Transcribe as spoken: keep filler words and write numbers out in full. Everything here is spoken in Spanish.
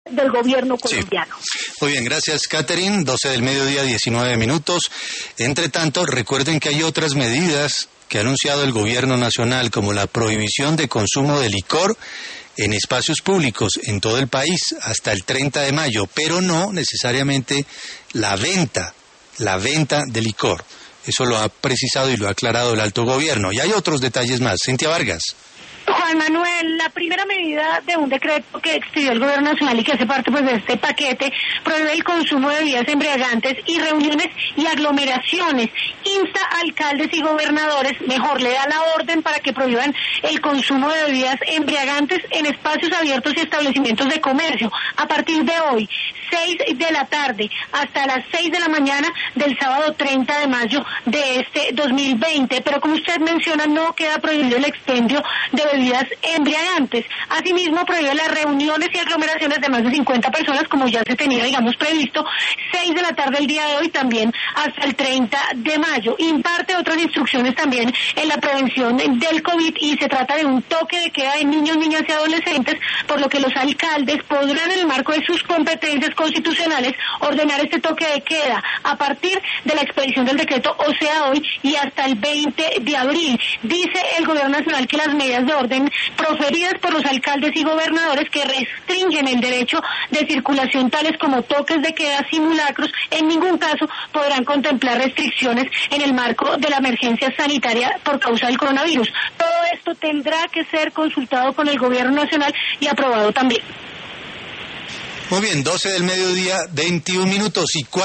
del gobierno colombiano. Sí. Muy bien, gracias, Catherine. doce del mediodía, diecinueve minutos. Entre tanto, recuerden que hay otras medidas que ha anunciado el gobierno nacional, como la prohibición de consumo de licor en espacios públicos en todo el país hasta el treinta de mayo, pero no necesariamente la venta, la venta de licor. Eso lo ha precisado y lo ha aclarado el alto gobierno. Y hay otros detalles más. Cintia Vargas. Juan Manuel, la primera medida de un decreto que expidió el gobierno nacional y que hace parte pues de este paquete prohíbe el consumo de bebidas embriagantes y reuniones y aglomeraciones. Insta a alcaldes y gobernadores, mejor le da la orden para que prohíban el consumo de bebidas embriagantes en espacios abiertos y establecimientos de comercio. A partir de hoy, seis de la tarde hasta las seis de la mañana del sábado treinta de mayo de este dos mil veinte. Pero como usted menciona, no queda prohibido el expendio de bebidas embriagantes. Asimismo, prohíbe las reuniones y aglomeraciones de más de cincuenta personas, como ya se tenía, digamos, previsto, seis de la tarde el día de hoy, también hasta el treinta de mayo. Imparte otras instrucciones también en la prevención del COVID y se trata de un toque de queda de niños, niñas y adolescentes, por lo que los alcaldes podrán, en el marco de sus competencias constitucionales, ordenar este toque de queda a partir de la expedición del decreto, o sea, hoy y hasta el veinte de abril. Dice el gobierno nacional que las medidas de orden proferidas por los alcaldes y gobernadores que restringen el derecho de circulación, tales como toques de queda, simulacros, en ningún caso podrán contemplar restricciones en el marco de la emergencia sanitaria por causa del coronavirus. Todo esto tendrá que ser consultado con el gobierno nacional y aprobado también. Muy bien, doce del mediodía, veintiún minutos. ¿Y